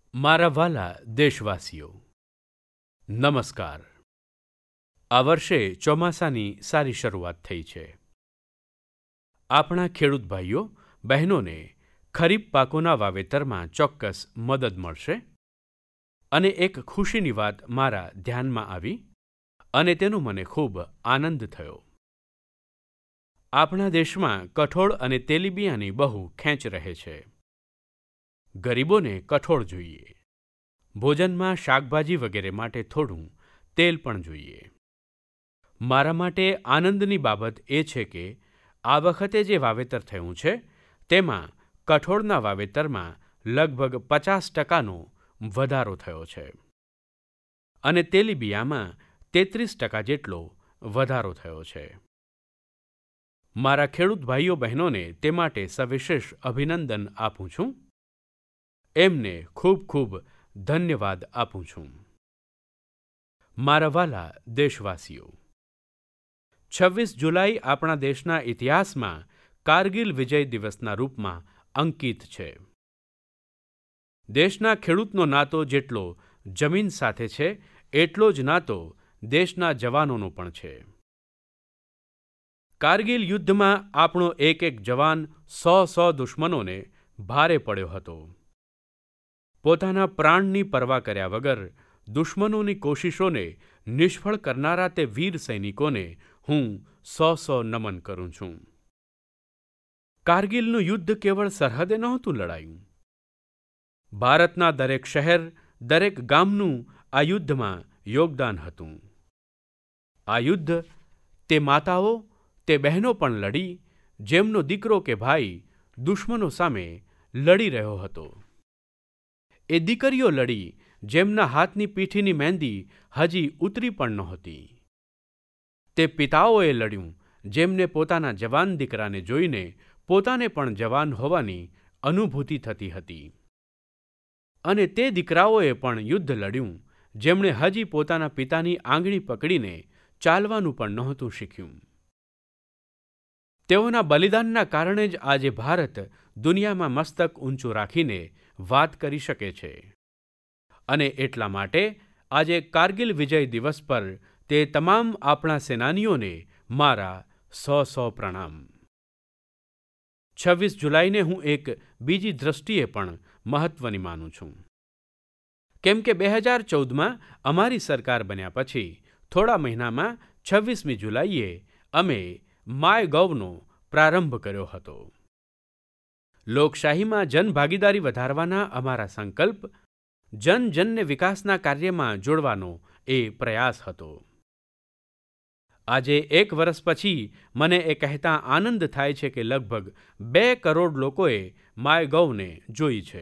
મારા વ્હાલા દેશવાસીઓ, નમસ્કાર. આ વર્ષે ચોમાસાની સારી શરૂઆત થઈ છે. આપણા ખેડૂત ભાઈઓ બહેનોને ખરીફ પાકોના વાવેતરમાં ચોક્કસ મદદ મળશે અને એક ખુશીની વાત મારા ધ્યાનમાં આવી અને તેનો મને ખૂબ આનંદ થયો. આપણા દેશમાં કઠોળ અને તેલીબિયાંની બહુ ખેંચ રહે છે. ગરીબોને કઠોળ જોઈએ, ભોજનમાં શાકભાજી વગેરે માટે થોડું તેલ પણ જોઈએ. મારા માટે આનંદની બાબત એ છે કે આ વખતે જે વાવેતર થયું છે તેમાં કઠોળના વાવેતરમાં લગભગ 50%નો વધારો થયો છે અને તેલીબિયાંમાં 33% જેટલો વધારો થયો છે. મારા ખેડૂત ભાઈઓ બહેનોને તે માટે સવિશેષ અભિનંદન આપું છું. એમને ખૂબ ખૂબ ધન્યવાદ આપું છું. મારા વ્હાલા દેશવાસીઓ, 26 જુલાઈ આપણા દેશના ઇતિહાસમાં કારગિલ વિજય દિવસના રૂપમાં અંકિત છે. દેશના ખેડૂતનો નાતો જેટલો જમીન સાથે છે એટલો જ નાતો દેશના જવાનોનો પણ છે. કારગિલ યુદ્ધમાં આપણો એક એક જવાન 100 દુશ્મનોને ભારે પડ્યો હતો. પોતાના પ્રાણની પરવા કર્યા વગર દુશ્મનોની કોશિશોને નિષ્ફળ કરનારા તે વીર સૈનિકોને હું 100 નમન કરું છું. કારગિલનું યુદ્ધ કેવળ સરહદે નહોતું લડાયું. ભારતના દરેક શહેર, દરેક ગામનું આ યુદ્ધમાં યોગદાન હતું. આ યુદ્ધ તે માતાઓ, તે બહેનો પણ લડી જેમનો દીકરો કે ભાઈ દુશ્મનો સામે લડી રહ્યો હતો. એ દીકરીઓ લડી જેમના હાથની પીઠીની મહેંદી હજી ઉતરી પણ નહોતી. તે પિતાઓએ લડ્યું જેમને પોતાના જવાન દીકરાને જોઈને પોતાને પણ જવાન હોવાની અનુભૂતિ થતી હતી. અને તે દીકરાઓએ પણ યુદ્ધ લડ્યું જેમણે હજી પોતાના પિતાની આંગળી પકડીને ચાલવાનું પણ નહોતું શીખ્યું. તેઓના બલિદાનના કારણે જ આજે ભારત દુનિયામાં મસ્તક ઊંચું રાખીને વાત કરી શકે છે. અને એટલા માટે આજે કારગિલ વિજય દિવસ પર તે તમામ આપણા સેનાનીઓને મારા 100 પ્રણામ. 26 જુલાઈને હું એક બીજી દ્રષ્ટિએ પણ મહત્વની માનું છું. કેમ કે 2014માં અમારી સરકાર બન્યા પછી થોડા મહિનામાં 26મી જુલાઈએ અમે માયગોવનો પ્રારંભ કર્યો હતો. લોકશાહીમાં જનભાગીદારી વધારવાના અમારા સંકલ્પ, જનજનને વિકાસના કાર્યમાં જોડવાનો એ પ્રયાસ હતો. આજે 1 વર્ષ પછી મને એ કહેતા આનંદ થાય છે કે લગભગ 2 કરોડ લોકોએ માયગોવને જોઈ છે.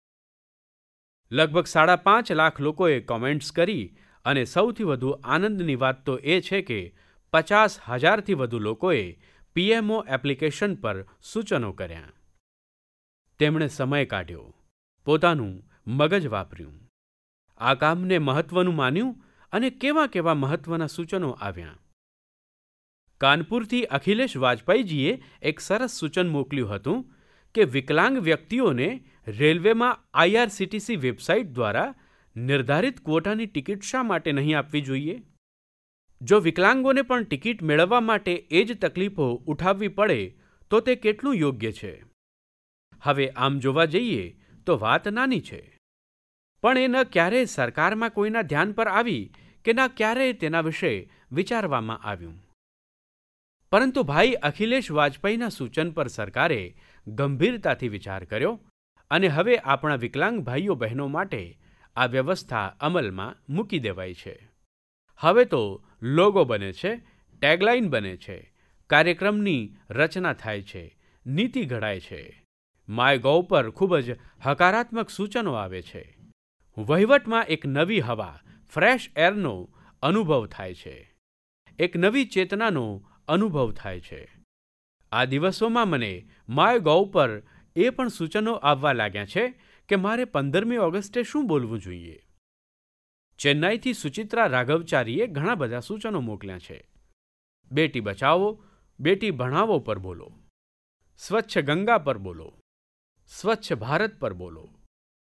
લગભગ 5.5 લાખ લોકોએ કોમેન્ટ્સ કરી અને સૌથી વધુ આનંદની વાત તો એ છે કે 50,000થી વધુ લોકોએ પીએમઓ એપ્લિકેશન પર સૂચનો કર્યા. તેમણે સમય કાઢ્યો, પોતાનું મગજ વાપર્યું, આ કામને મહત્વનું માન્યું અને કેવા કેવા મહત્વના સૂચનો આવ્યા. કાનપુરથી અખિલેશ વાજપેયીજીએ એક સરસ સૂચન મોકલ્યું હતું કે વિકલાંગ વ્યક્તિઓને રેલવેમાં આઈઆરસીટીસી વેબસાઇટ દ્વારા નિર્ધારિત ક્વોટાની ટિકિટ શા માટે નહીં આપવી જોઈએ? જો વિકલાંગોને પણ ટિકિટ મેળવવા માટે એ જ તકલીફો ઉઠાવવી પડે તો તે કેટલું યોગ્ય છે? હવે આમ જોવા જઈએ તો વાત નાની છે, પણ એ ન ક્યારેય સરકારમાં કોઈના ધ્યાન પર આવી કે ના ક્યારેય તેના વિશે વિચારવામાં આવ્યું. પરંતુ ભાઈ અખિલેશ વાજપેયીના સૂચન પર સરકારે ગંભીરતાથી વિચાર કર્યો અને હવે આપણા વિકલાંગ ભાઈઓ બહેનો માટે આ વ્યવસ્થા અમલમાં મૂકી દેવાઈ છે. હવે તો લોગો બને છે, ટેગલાઇન બને છે, કાર્યક્રમની રચના થાય છે, નીતિ ઘડાય છે. માયગોવ પર ખૂબ જ હકારાત્મક સૂચનો આવે છે. વહીવટમાં એક નવી હવા, ફ્રેશ એરનો અનુભવ થાય છે. એક નવી ચેતનાનો અનુભવ થાય છે. આ દિવસોમાં મને માયગોવ પર એ પણ સૂચનો આવવા લાગ્યા છે કે મારે 15મી ઓગસ્ટે શું બોલવું જોઈએ. ચેન્નાઈથી સુચિત્રા રાઘવચારીએ ઘણા બધા સૂચનો મોકલ્યા છે. બેટી બચાવો, બેટી ભણાવો પર બોલો, સ્વચ્છ ગંગા પર બોલો, સ્વચ્છ ભારત પર બોલો.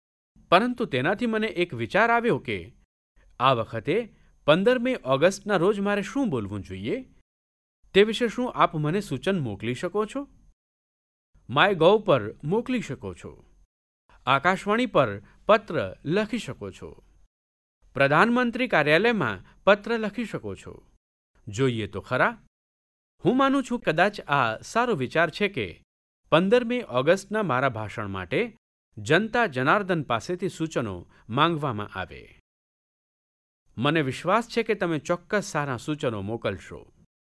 પરંતુ તેનાથી મને એક વિચાર આવ્યો કે આ વખતે 15મી ઓગસ્ટના રોજ મારે શું બોલવું જોઈએ તે વિશે શું આપ મને સૂચન મોકલી શકો છો? માય ગોવ પર મોકલી શકો છો. આકાશવાણી પર પત્ર લખી શકો છો. પ્રધાનમંત્રી કાર્યાલયમાં પત્ર લખી શકો છો. જોઈએ તો ખરા. હું માનું છું કદાચ આ સારો વિચાર છે કે 15મી ઓગસ્ટના મારા ભાષણ માટે જનતા જનાર્દન પાસેથી સૂચનો માંગવામાં આવે. મને વિશ્વાસ છે કે તમે ચોક્કસ સારા સૂચનો મોકલશો.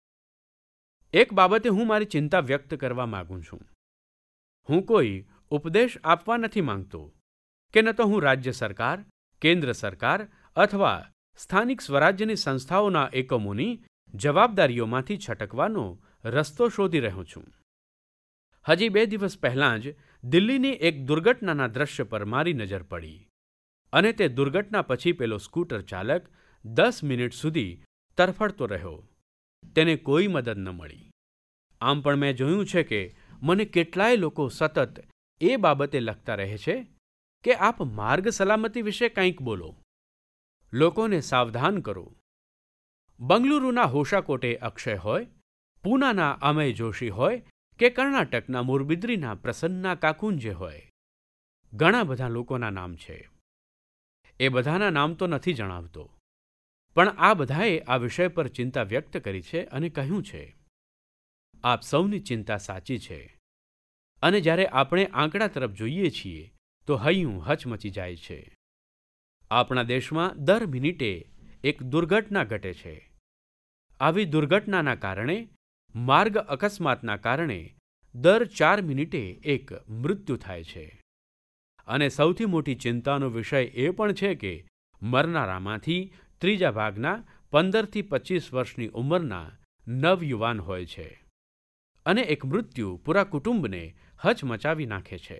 એક બાબતે હું મારી ચિંતા વ્યક્ત કરવા માંગુ છું. હું કોઈ ઉપદેશ આપવા નથી માંગતો કે ન તો હું રાજ્ય સરકાર, કેન્દ્ર સરકાર અથવા સ્થાનિક સ્વરાજ્યની સંસ્થાઓના એકમોની જવાબદારીઓમાંથી છટકવાનો રસ્તો શોધી રહ્યો છું. હજી 2 દિવસ પહેલાં જ દિલ્હીની એક દુર્ઘટનાના દ્રશ્ય પર મારી નજર પડી અને તે દુર્ઘટના પછી પેલો સ્કૂટર ચાલક 10 મિનિટ સુધી તરફડતો રહ્યો. તેને કોઈ મદદ ન મળી. આમ પણ મેં જોયું છે કે મને કેટલાય લોકો સતત એ બાબતે લખતા રહે છે કે આપ માર્ગ સલામતી વિશે કંઈક બોલો, લોકોને સાવધાન કરો. બંગલુરુના હોશાકોટે અક્ષય હોય, પૂનાના અમય જોશી હોય કે કર્ણાટકના મોરબિદ્રીના પ્રસન્ના કાકુંજે હોય, ઘણા બધા લોકોના નામ છે. એ બધાના નામ તો નથી જણાવતો, પણ આ બધાએ આ વિષય પર ચિંતા વ્યક્ત કરી છે અને કહ્યું છે આપ સૌની ચિંતા સાચી છે. અને જ્યારે આપણે આંકડા તરફ જોઈએ છીએ તો હૈયું હચમચી જાય છે. આપણા દેશમાં દર મિનિટે એક દુર્ઘટના ઘટે છે. આવી દુર્ઘટનાના કારણે, માર્ગ અકસ્માતના કારણે દર 4 મિનિટે એક મૃત્યુ થાય છે. અને સૌથી મોટી ચિંતાનો વિષય એ પણ છે કે મરનારામાંથી ત્રીજા ભાગના 15થી 25 વર્ષની ઉંમરના નવયુવાન હોય છે. અને એક મૃત્યુ પૂરા કુટુંબને હચમચાવી નાખે છે.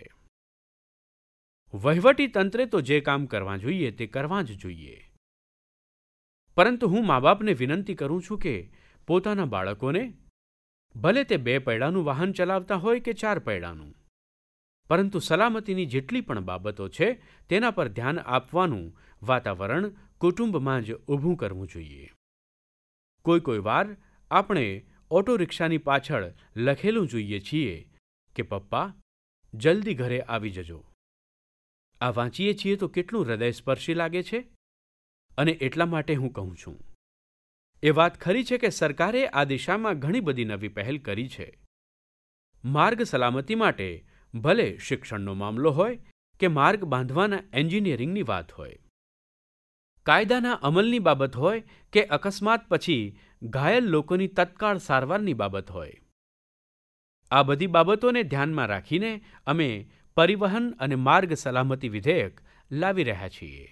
વહીવટી તંત્રે તો જે કામ કરવા જોઈએ તે કરવા જ જોઈએ. પરંતુ હું મા બાપને વિનંતી કરું છું કે પોતાના બાળકોને, ભલે તે 2 પૈડાનું વાહન ચલાવતા હોય કે 4 પૈડાનું, પરંતુ સલામતીની જેટલી પણ બાબતો છે તેના પર ધ્યાન આપવાનું વાતાવરણ કુટુંબમાં જ ઊભું કરવું જોઈએ. કોઈ વાર આપણે ઓટો રિક્ષાની પાછળ લખેલું જોઈએ છીએ કે પપ્પા જલ્દી ઘરે આવી જજો. આ વાંચીએ છીએ તો કેટલું હૃદયસ્પર્શી લાગે છે. અને એટલા માટે હું કહું છું, એ વાત ખરી છે કે સરકારે આ દિશામાં ઘણી બધી નવી પહેલ કરી છે. માર્ગ સલામતી માટે ભલે શિક્ષણનો મામલો હોય કે માર્ગ બાંધવાના એન્જિનિયરિંગની વાત હોય, કાયદાના અમલની બાબત હોય કે અકસ્માત પછી ઘાયલ લોકોની તત્કાળ સારવારની બાબત હોય. આ બધી બાબતોને ધ્યાનમાં રાખીને અમે પરિવહન અને માર્ગ સલામતી વિધેયક લાવી રહ્યા છીએ.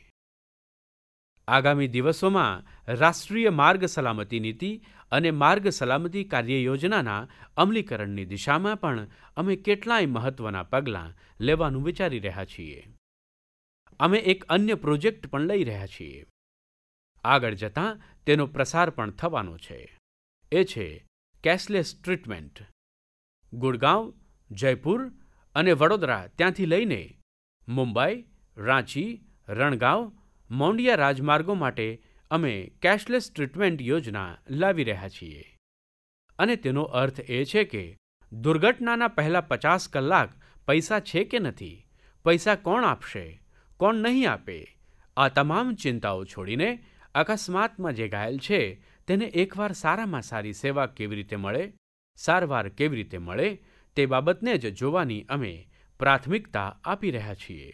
આગામી દિવસોમાં રાષ્ટ્રીય માર્ગ સલામતી નીતિ અને માર્ગ સલામતી કાર્યયોજનાના અમલીકરણની દિશામાં પણ અમે કેટલાય મહત્વના પગલાં લેવાનું વિચારી રહ્યા છીએ. અમે એક અન્ય પ્રોજેક્ટ પણ લઈ રહ્યા છીએ. આગળ જતાં તેનો પ્રસાર પણ થવાનો છે. એ છે કેશલેસ ટ્રીટમેન્ટ. ગુડગાંવ, જયપુર અને વડોદરા ત્યાંથી લઈને મુંબઈ, રાંચી, રણગાંવ, મોંડિયા રાજમાર્ગો માટે અમે કેશલેસ ટ્રીટમેન્ટ યોજના લાવી રહ્યા છીએ. અને તેનો અર્થ એ છે કે દુર્ઘટનાના પહેલા 50 કલાક પૈસા છે કે નથી, પૈસા કોણ આપશે, કોણ નહીં આપે, આ તમામ ચિંતાઓ છોડીને અકસ્માતમાં જે ઘાયલ છે તેને એકવાર સારામાં સારી સેવા કેવી રીતે મળે, સારવાર કેવી રીતે મળે તે બાબતને જ જોવાની અમે પ્રાથમિકતા આપી રહ્યા છીએ.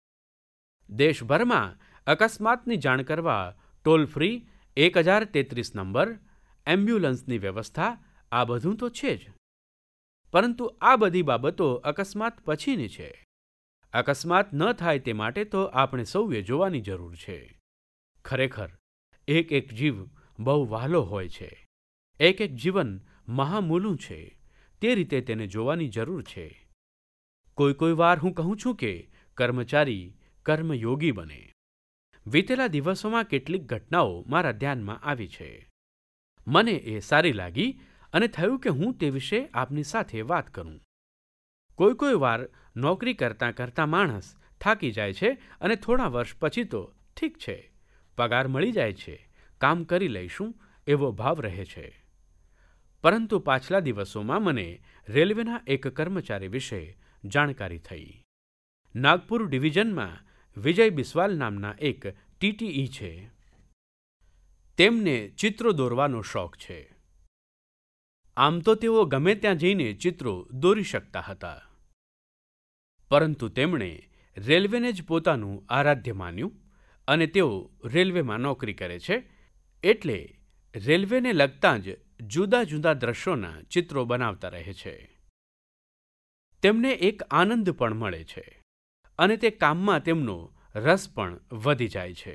દેશભરમાં અકસ્માતની જાણ કરવા ટોલ ફ્રી 1033 નંબર, એમ્બ્યુલન્સની વ્યવસ્થા, આ બધું તો છે જ. પરંતુ આ બધી બાબતો અકસ્માત પછીની છે. અકસ્માત ન થાય તે માટે તો આપણે સૌએ જોવાની જરૂર છે. ખરેખર એક જીવ બહુ વહાલો હોય છે. એક જીવન મહામૂલું છે. તે રીતે તેને જોવાની જરૂર છે. કોઈ વાર હું કહું છું કે કર્મચારી કર્મયોગી બને. વીતેલા દિવસોમાં કેટલીક ઘટનાઓ મારા ધ્યાનમાં આવી છે. મને એ સારી લાગી અને થયું કે હું તે વિશે આપની સાથે વાત કરું. કોઈ વાર નોકરી કરતાં માણસ થાકી જાય છે અને થોડા વર્ષ પછી તો ઠીક છે, પગાર મળી જાય છે, કામ કરી લઈશું એવો ભાવ રહે છે. પરંતુ પાછલા દિવસોમાં મને રેલવેના એક કર્મચારી વિશે જાણકારી થઈ. નાગપુર ડિવિઝનમાં વિજય બિસ્વાલ નામના એક ટીટીઈ છે. તેમને ચિત્રો દોરવાનો શોખ છે. આમ તો તેઓ ગમે ત્યાં જઈને ચિત્રો દોરી શકતા હતા, પરંતુ તેમણે રેલવેને જ પોતાનું આરાધ્ય માન્યું અને તેઓ રેલવેમાં નોકરી કરે છે, એટલે રેલવેને લગતા જ જુદા જુદા દ્રશ્યોના ચિત્રો બનાવતા રહે છે. તેમને એક આનંદ પણ મળે છે અને તે કામમાં તેમનો રસ પણ વધી જાય છે.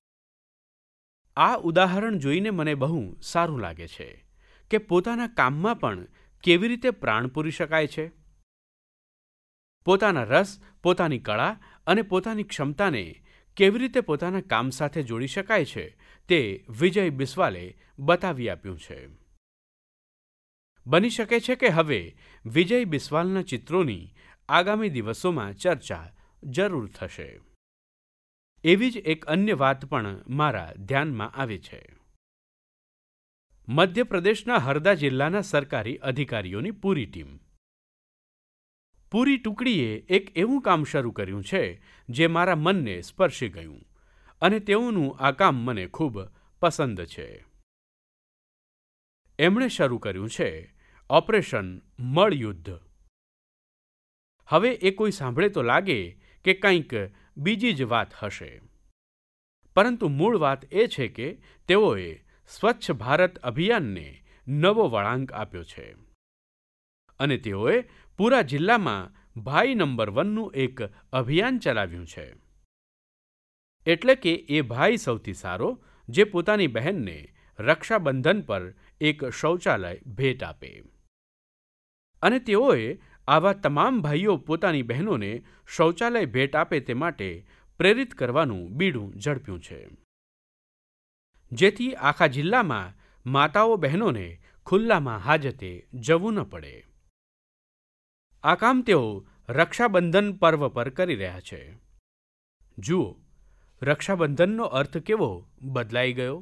આ ઉદાહરણ જોઈને મને બહુ સારું લાગે છે કે પોતાના કામમાં પણ કેવી રીતે પ્રાણ પૂરી શકાય છે. પોતાના રસ, પોતાની કળા અને પોતાની ક્ષમતાને કેવી રીતે પોતાના કામ સાથે જોડી શકાય છે તે વિજય બિસ્વાલે બતાવી આપ્યું છે. બની શકે છે કે હવે વિજય બિસ્વાલના ચિત્રોની આગામી દિવસોમાં ચર્ચા જરૂર થશે. એવી જ એક અન્ય વાત પણ મારા ધ્યાનમાં આવે છે. મધ્યપ્રદેશના હરદા જિલ્લાના સરકારી અધિકારીઓની પૂરી ટીમ, પૂરી ટુકડીએ એક એવું કામ શરૂ કર્યું છે જે મારા મનને સ્પર્શી ગયું અને તેઓનું આ કામ મને ખૂબ પસંદ છે. એમણે શરૂ કર્યું છે ઓપરેશન મળયુદ્ધ. હવે એ કોઈ સાંભળે તો લાગે કે કંઈક બીજી જ વાત હશે, પરંતુ મૂળ વાત એ છે કે તેઓએ સ્વચ્છ ભારત અભિયાનને નવો વળાંક આપ્યો છે અને તેઓએ પૂરા જિલ્લામાં ભાઈ નંબર 1નું એક અભિયાન ચલાવ્યું છે. એટલે કે એ ભાઈ સૌથી સારો જે પોતાની બહેનને રક્ષાબંધન પર એક શૌચાલય ભેટ આપે. અને તેઓએ આવા તમામ ભાઈઓ પોતાની બહેનોને શૌચાલય ભેટ આપે તે માટે પ્રેરિત કરવાનું બીડું ઝડપ્યું છે, જેથી આખા જિલ્લામાં માતાઓ બહેનોને ખુલ્લામાં હાજતે જવું ન પડે. આ કામ તેઓ રક્ષાબંધન પર્વ પર કરી રહ્યા છે. જુઓ, રક્ષાબંધનનો અર્થ કેવો બદલાઈ ગયો.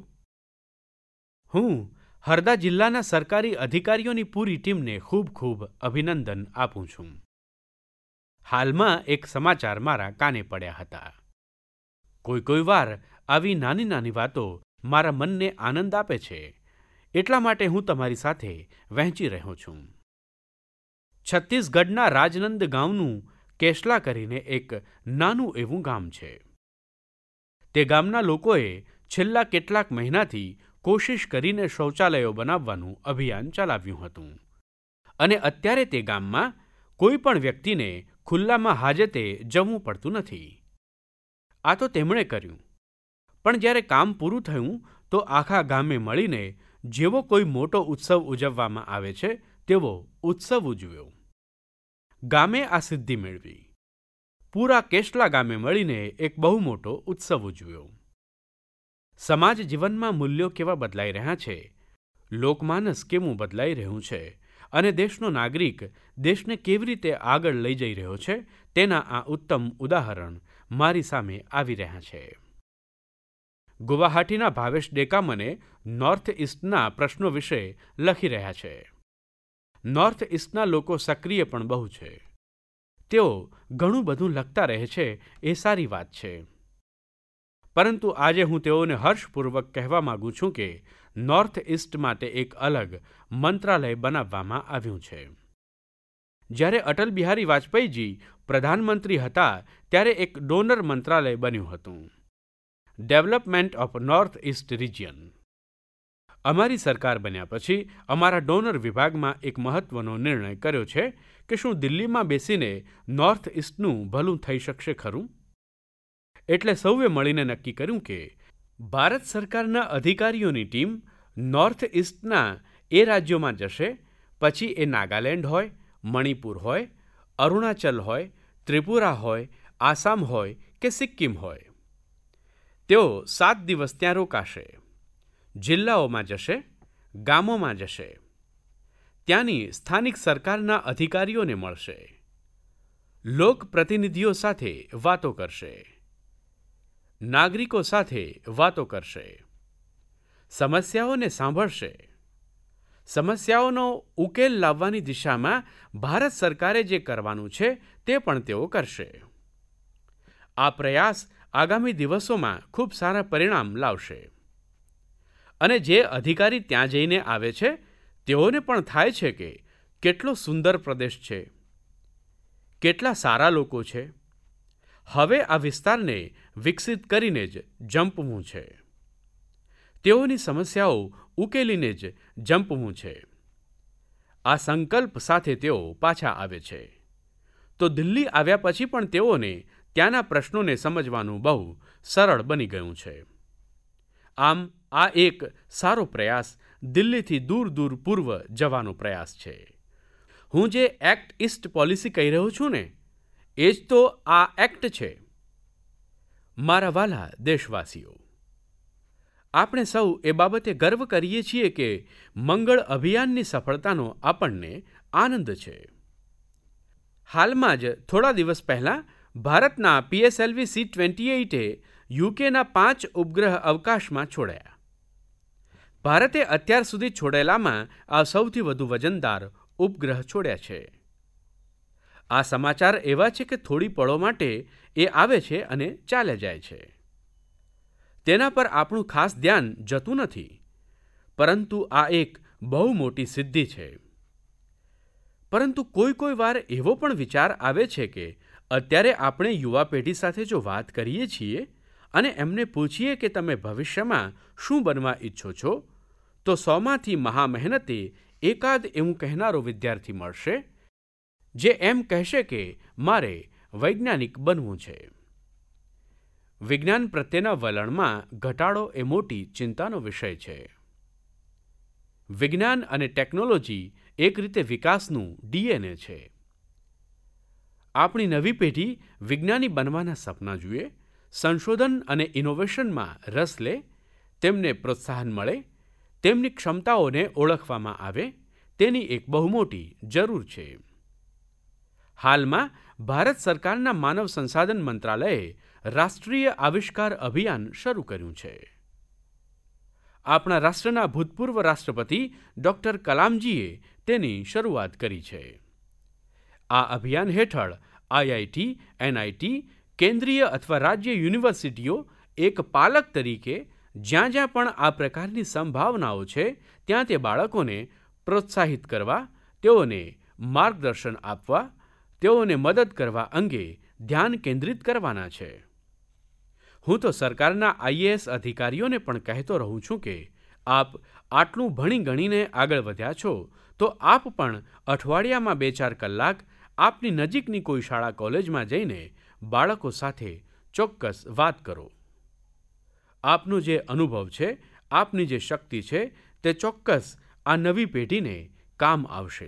હું હરદા જિલ્લાના સરકારી અધિકારીઓની પૂરી ટીમને ખૂબ ખૂબ અભિનંદન આપું છું. હાલમાં એક સમાચાર મારા કાને પડ્યા હતા. કોઈ વાર આવી નાની નાની વાતો મારા મનને આનંદ આપે છે, એટલા માટે હું તમારી સાથે વહેંચી રહ્યો છું. છત્તીસગઢના રાજનંદ ગામનું કેશલા કરીને એક નાનું એવું ગામ છે. તે ગામના લોકોએ છેલ્લા કેટલાક મહિનાથી કોશિશ કરીને શૌચાલયો બનાવવાનું અભિયાન ચલાવ્યું હતું અને અત્યારે તે ગામમાં કોઈ પણ વ્યક્તિને ખુલ્લામાં હાજતે જવું પડતું નથી. આ તો તેમણે કર્યું, પણ જ્યારે કામ પૂરું થયું તો આખા ગામે મળીને જેવો કોઈ મોટો ઉત્સવ ઉજવવામાં આવે છે તેવો ઉત્સવ ઉજવ્યો. ગામે આ સિદ્ધિ મેળવી. પૂરા કેશલા ગામે મળીને એક બહુ મોટો ઉત્સવ ઉજવ્યો. સમાજ જીવનમાં મૂલ્યો કેવા બદલાઈ રહ્યા છે, લોકમાનસ કેવું બદલાઈ રહ્યું છે અને દેશનો નાગરિક દેશને કેવી રીતે આગળ લઈ જઈ રહ્યો છે તેના આ ઉત્તમ ઉદાહરણ મારી સામે આવી રહ્યા છે. ગુવાહાટીના ભાવેશ ડેકા મને નોર્થ ઇસ્ટના પ્રશ્નો વિશે લખી રહ્યા છે. નોર્થ ઇસ્ટના લોકો સક્રિય પણ બહુ છે. તેઓ ઘણું બધું લખતા રહે છે એ સારી વાત છે, પરંતુ આજે હું તેઓને હર્ષપૂર્વક કહેવા માગું છું કે નોર્થ ઇસ્ટ માટે એક અલગ મંત્રાલય બનાવવામાં આવ્યું છે. જ્યારે અટલ બિહારી વાજપેયીજી પ્રધાનમંત્રી હતા ત્યારે એક ડોનર મંત્રાલય બન્યું હતું, development of north east region. અમારી સરકાર બન્યા પછી અમારા ડોનર વિભાગમાં એક મહત્વનો નિર્ણય કર્યો છે કે શું દિલ્હીમાં બેસીને નોર્થ ઇસ્ટનું ભલું થઈ શકશે ખરું? એટલે સૌએ મળીને નક્કી કર્યું કે ભારત સરકારના અધિકારીઓની ટીમ નોર્થ ઇસ્ટના એ રાજ્યોમાં જશે, પછી એ નાગાલેન્ડ હોય, મણિપુર હોય, અરુણાચલ હોય, ત્રિપુરા હોય, આસામ હોય કે સિક્કિમ હોય. તેઓ 7 દિવસ ત્યાં રોકાશે, જિલ્લાઓમાં જશે, ગામોમાં જશે, ત્યાંની સ્થાનિક સરકારના અધિકારીઓને મળશે, લોકપ્રતિનિધિઓ સાથે વાતો કરશે, નાગરિકો સાથે વાતો કરશે, સમસ્યાઓને સાંભળશે, સમસ્યાઓનો ઉકેલ લાવવાની દિશામાં ભારત સરકારે જે કરવાનું છે તે પણ તેઓ કરશે. આ પ્રયાસ આગામી દિવસોમાં ખૂબ સારા પરિણામ લાવશે. અને જે અધિકારી ત્યાં જઈને આવે છે તેઓને પણ થાય છે કે કેટલો સુંદર પ્રદેશ છે, કેટલા સારા લોકો છે. હવે આ વિસ્તારને વિકસિત કરીને જ જંપવું છે, તેઓની સમસ્યાઓ ઉકેલીને જ જંપવું છે. આ સંકલ્પ સાથે તેઓ પાછા આવે છે તો દિલ્હી આવ્યા પછી પણ તેઓને ત્યાંના પ્રશ્નોને સમજવાનું બહુ સરળ બની ગયું છે. આમ આ એક સારો પ્રયાસ દિલ્હીથી દૂર દૂર પૂર્વ જવાનો પ્રયાસ છે. હું જે એક્ટ ઈસ્ટ પોલિસી કહી રહ્યો છું ને, એ જ તો આ એક્ટ છે. મારા વ્હાલા દેશવાસીઓ, આપણે સૌ એ બાબતે ગર્વ કરીએ છીએ કે મંગળ અભિયાનની સફળતાનો આપણને આનંદ છે. હાલમાં જ થોડા દિવસ પહેલાં ભારતના PSLV C-28એ યુકેના 5 ઉપગ્રહ અવકાશમાં છોડ્યા. ભારતે અત્યાર સુધી છોડેલામાં આ સૌથી વધુ વજનદાર ઉપગ્રહ છોડ્યા છે. આ સમાચાર એવા છે કે થોડી પળો માટે એ આવે છે અને ચાલ્યા જાય છે. તેના પર આપણું ખાસ ધ્યાન જતું નથી, પરંતુ આ એક બહુ મોટી સિદ્ધિ છે. પરંતુ કોઈ વાર એવો પણ વિચાર આવે છે કે અત્યારે આપણે યુવા પેઢી સાથે જો વાત કરીએ છીએ અને એમને પૂછીએ કે તમે ભવિષ્યમાં શું બનવા ઈચ્છો છો, તો 100માંથી મહામહેનતે એકાદ એવું કહેનારો વિદ્યાર્થી મળશે જે એમ કહેશે કે મારે વૈજ્ઞાનિક બનવું છે. વિજ્ઞાન પ્રત્યેના વલણમાં ઘટાડો એ મોટી ચિંતાનો વિષય છે. વિજ્ઞાન અને ટેકનોલોજી એક રીતે વિકાસનું DNA છે. આપણી નવી પેઢી વિજ્ઞાની બનવાના સપના જુએ, સંશોધન અને ઇનોવેશનમાં રસ લે, તેમને પ્રોત્સાહન મળે, તેમની ક્ષમતાઓને ઓળખવામાં આવે, તેની એક બહુ મોટી જરૂર છે. હાલમાં ભારત સરકારના માનવ સંસાધન મંત્રાલયે રાષ્ટ્રીય આવિષ્કાર અભિયાન શરૂ કર્યું છે. આપણા રાષ્ટ્રના ભૂતપૂર્વ રાષ્ટ્રપતિ ડૉક્ટર કલામજીએ તેની શરૂઆત કરી છે. આ અભિયાન હેઠળ IIT, NIT, કેન્દ્રીય અથવા રાજ્ય યુનિવર્સિટીઓ એક પાલક તરીકે જ્યાં પણ આ પ્રકારની સંભાવનાઓ છે ત્યાં તે બાળકોને પ્રોત્સાહિત કરવા, તેઓને માર્ગદર્શન આપવા, તેઓને મદદ કરવા અંગે ધ્યાન કેન્દ્રિત કરવાના છે. હું તો સરકારના IAS અધિકારીઓને પણ કહેતો રહું છું કે આપ આટલું ભણી ગણીને આગળ વધ્યા છો તો આપ પણ અઠવાડિયામાં 2-4 કલાક આપની નજીકની કોઈ શાળા કોલેજમાં જઈને બાળકો સાથે ચોક્કસ વાત કરો. આપનો જે અનુભવ છે, આપની જે શક્તિ છે, તે ચોક્કસ આ નવી પેઢીને કામ આવશે.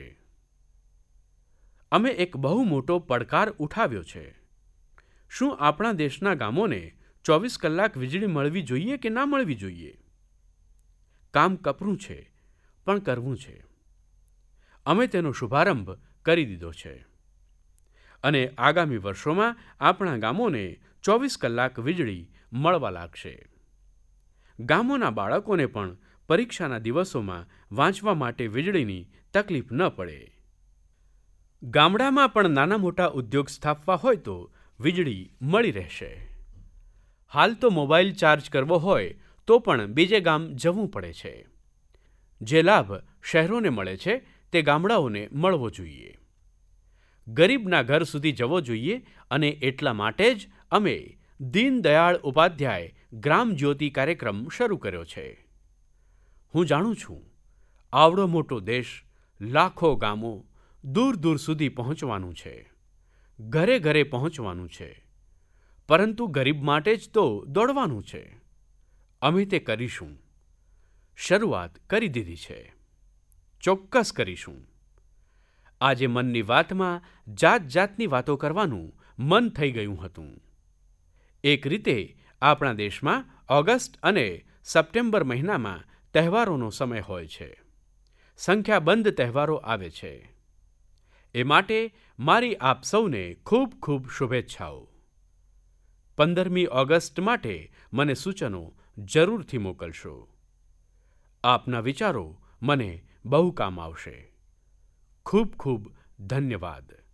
અમે એક બહુ મોટો પડકાર ઉઠાવ્યો છે. શું આપણા દેશના ગામોને 24 કલાક વીજળી મળવી જોઈએ કે ના મળવી જોઈએ? કામ કપરું છે, પણ કરવું છે. અમે તેનો શુભારંભ કરી દીધો છે અને આગામી વર્ષોમાં આપણા ગામોને 24 કલાક વીજળી મળવા લાગશે. ગામોના બાળકોને પણ પરીક્ષાના દિવસોમાં વાંચવા માટે વીજળીની તકલીફ ન પડે. ગામડામાં પણ નાના મોટા ઉદ્યોગ સ્થાપવા હોય તો વીજળી મળી રહેશે. હાલ તો મોબાઈલ ચાર્જ કરવો હોય તો પણ બીજે ગામ જવું પડે છે. જે લાભ શહેરોને મળે છે તે ગામડાઓને મળવો જોઈએ. ગરીબના ઘર સુધી જવો જોઈએ અને એટલા માટે જ અમે દીનદયાળ ઉપાધ્યાય ગ્રામ જ્યોતિ કાર્યક્રમ શરૂ કર્યો છે. હું જાણું છું, આવડો મોટો દેશ, લાખો ગામો, દૂર દૂર સુધી પહોંચવાનું છે, ઘરે ઘરે પહોંચવાનું છે, પરંતુ ગરીબ માટે જ તો દોડવાનું છે. અમે તે કરીશું. શરૂઆત કરી દીધી છે. ચોક્કસ કરીશું. આજે મનની વાતમાં જાત જાતની વાતો કરવાનું મન થઈ ગયું હતું. એક રીતે આપણા દેશમાં ઓગસ્ટ અને સપ્ટેમ્બર મહિનામાં તહેવારોનો સમય હોય છે. સંખ્યાબંધ તહેવારો આવે છે. એ માટે મારી આપ સૌને ખૂબ ખૂબ શુભેચ્છાઓ. 15મી ઓગસ્ટ માટે મને સૂચનો જરૂરથી મોકલશો. આપના વિચારો મને બહુ કામ આવશે. ખૂબ ખૂબ ધન્યવાદ.